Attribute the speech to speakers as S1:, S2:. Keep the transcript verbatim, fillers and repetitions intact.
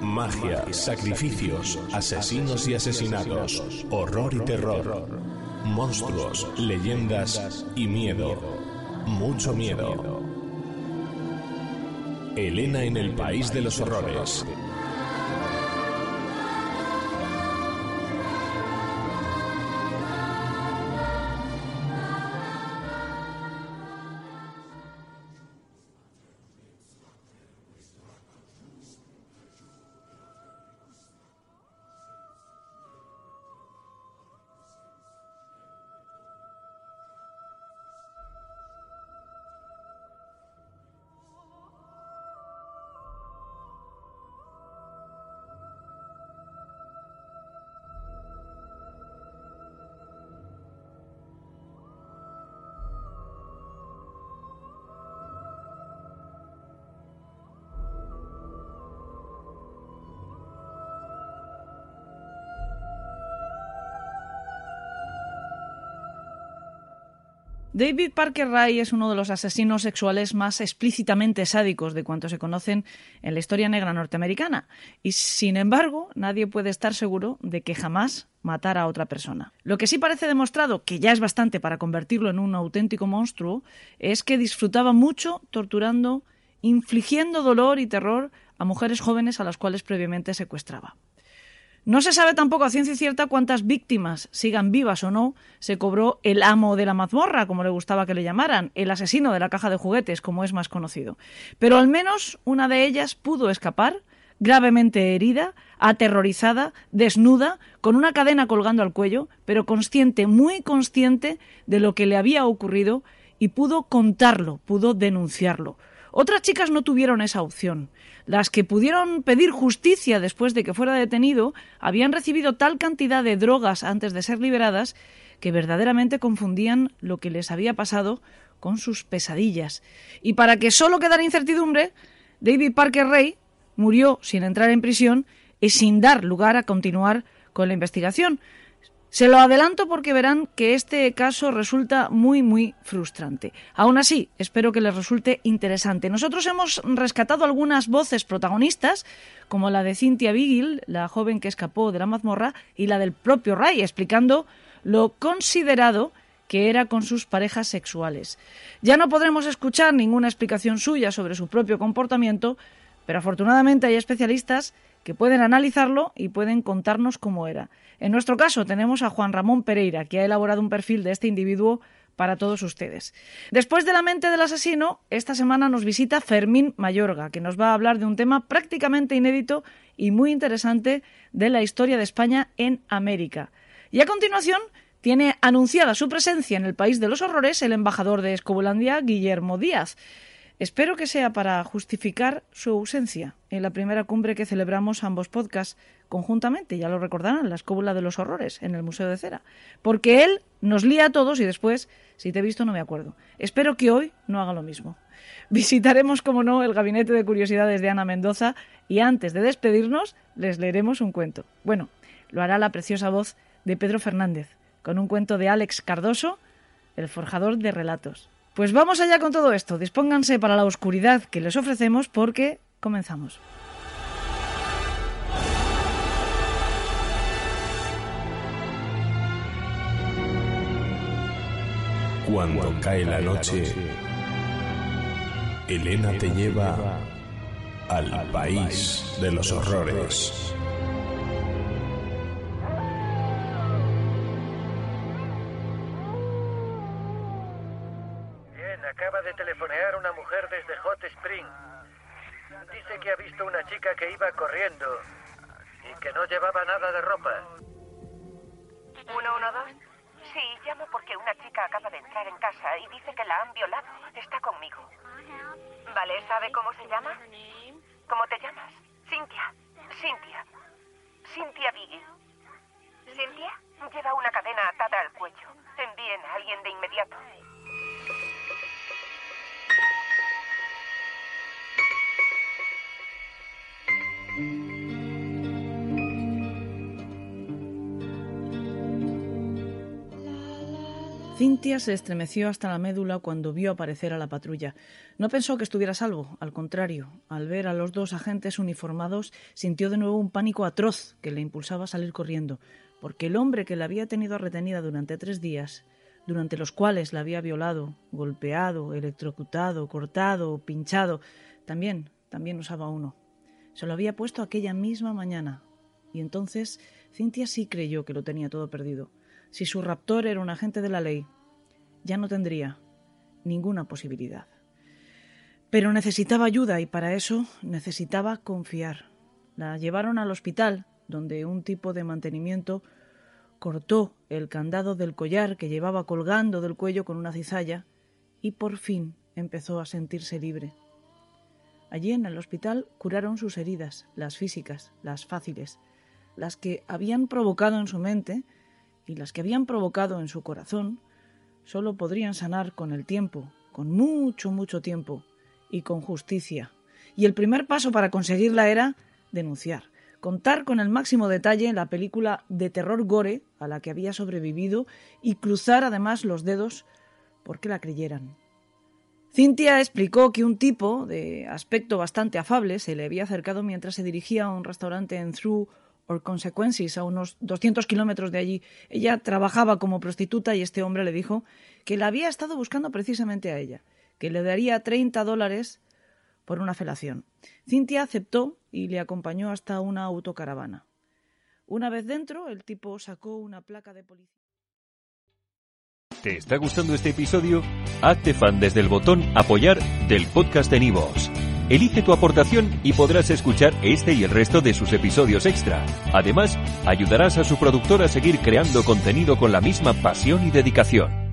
S1: Magia, sacrificios, asesinos y asesinatos, horror y terror, monstruos, leyendas y miedo. Mucho miedo. Elena en el País de los Horrores.
S2: David Parker Ray es uno de los asesinos sexuales más explícitamente sádicos de cuantos se conocen en la historia negra norteamericana. Y, sin embargo, nadie puede estar seguro de que jamás matara a otra persona. Lo que sí parece demostrado, que ya es bastante para convertirlo en un auténtico monstruo, es que disfrutaba mucho torturando, infligiendo dolor y terror a mujeres jóvenes a las cuales previamente secuestraba. No se sabe tampoco a ciencia cierta cuántas víctimas, sigan vivas o no, se cobró el amo de la mazmorra, como le gustaba que le llamaran, el asesino de la caja de juguetes, como es más conocido. Pero al menos una de ellas pudo escapar, gravemente herida, aterrorizada, desnuda, con una cadena colgando al cuello, pero consciente, muy consciente de lo que le había ocurrido, y pudo contarlo, pudo denunciarlo. Otras chicas no tuvieron esa opción. Las que pudieron pedir justicia después de que fuera detenido habían recibido tal cantidad de drogas antes de ser liberadas que verdaderamente confundían lo que les había pasado con sus pesadillas. Y para que solo quedara incertidumbre, David Parker Ray murió sin entrar en prisión y sin dar lugar a continuar con la investigación. Se lo adelanto porque verán que este caso resulta muy, muy frustrante. Aún así, espero que les resulte interesante. Nosotros hemos rescatado algunas voces protagonistas, como la de Cynthia Vigil, la joven que escapó de la mazmorra, y la del propio Ray, explicando lo considerado que era con sus parejas sexuales. Ya no podremos escuchar ninguna explicación suya sobre su propio comportamiento, pero afortunadamente hay especialistas que pueden analizarlo y pueden contarnos cómo era. En nuestro caso tenemos a Juan Ramón Pereira, que ha elaborado un perfil de este individuo para todos ustedes. Después de la mente del asesino, esta semana nos visita Fermín Mayorga, que nos va a hablar de un tema prácticamente inédito y muy interesante de la historia de España en América. Y a continuación tiene anunciada su presencia en el País de los Horrores el embajador de Escobulandia, Guillermo Díaz. Espero que sea para justificar su ausencia en la primera cumbre que celebramos ambos podcasts conjuntamente, ya lo recordarán, la Escóbula de los Horrores en el Museo de Cera, porque él nos lía a todos y después, si te he visto no me acuerdo. Espero que hoy no haga lo mismo. Visitaremos, como no, el Gabinete de Curiosidades de Ana Mendoza y antes de despedirnos les leeremos un cuento. Bueno, lo hará la preciosa voz de Pedro Fernández, con un cuento de Alex Cardoso, el forjador de relatos. Pues vamos allá con todo esto. Dispónganse para la oscuridad que les ofrecemos porque comenzamos.
S1: Cuando cae la noche, Elena te lleva al País de los Horrores.
S3: Acaba de telefonear una mujer desde Hot Spring. Dice que ha visto una chica que iba corriendo y que no llevaba nada de ropa.
S4: ¿uno uno dos? Sí, llamo porque una chica acaba de entrar en casa y dice que la han violado. Está conmigo. Vale, ¿sabe cómo se llama? ¿Cómo te llamas? Cynthia. Cynthia. Cynthia Vigil. ¿Cynthia? Lleva una cadena atada al cuello. Envíen a alguien de inmediato.
S2: Cynthia se estremeció hasta la médula cuando vio aparecer a la patrulla. No pensó que estuviera a salvo, al contrario. Al ver a los dos agentes uniformados, sintió de nuevo un pánico atroz que le impulsaba a salir corriendo, porque el hombre que la había tenido retenida durante tres días, durante los cuales la había violado, golpeado, electrocutado, cortado, pinchado, también, también usaba uno. Se lo había puesto aquella misma mañana. Y entonces Cynthia sí creyó que lo tenía todo perdido. Si su raptor era un agente de la ley, ya no tendría ninguna posibilidad. Pero necesitaba ayuda y para eso necesitaba confiar. La llevaron al hospital, donde un tipo de mantenimiento cortó el candado del collar que llevaba colgando del cuello con una cizalla y por fin empezó a sentirse libre. Allí en el hospital curaron sus heridas, las físicas, las fáciles, las que habían provocado en su mente y las que habían provocado en su corazón, solo podrían sanar con el tiempo, con mucho, mucho tiempo y con justicia. Y el primer paso para conseguirla era denunciar, contar con el máximo detalle la película de terror gore a la que había sobrevivido y cruzar además los dedos porque la creyeran. Cynthia explicó que un tipo de aspecto bastante afable se le había acercado mientras se dirigía a un restaurante en Through or Consequences, a unos doscientos kilómetros de allí. Ella trabajaba como prostituta y este hombre le dijo que la había estado buscando precisamente a ella, que le daría treinta dólares por una felación. Cynthia aceptó y le acompañó hasta una autocaravana. Una vez dentro, el tipo sacó una placa de policía.
S5: ¿Te está gustando este episodio? Hazte fan desde el botón Apoyar del podcast de Nivos. Elige tu aportación y podrás escuchar este y el resto de sus episodios extra. Además, ayudarás a su productor a seguir creando contenido con la misma pasión y dedicación.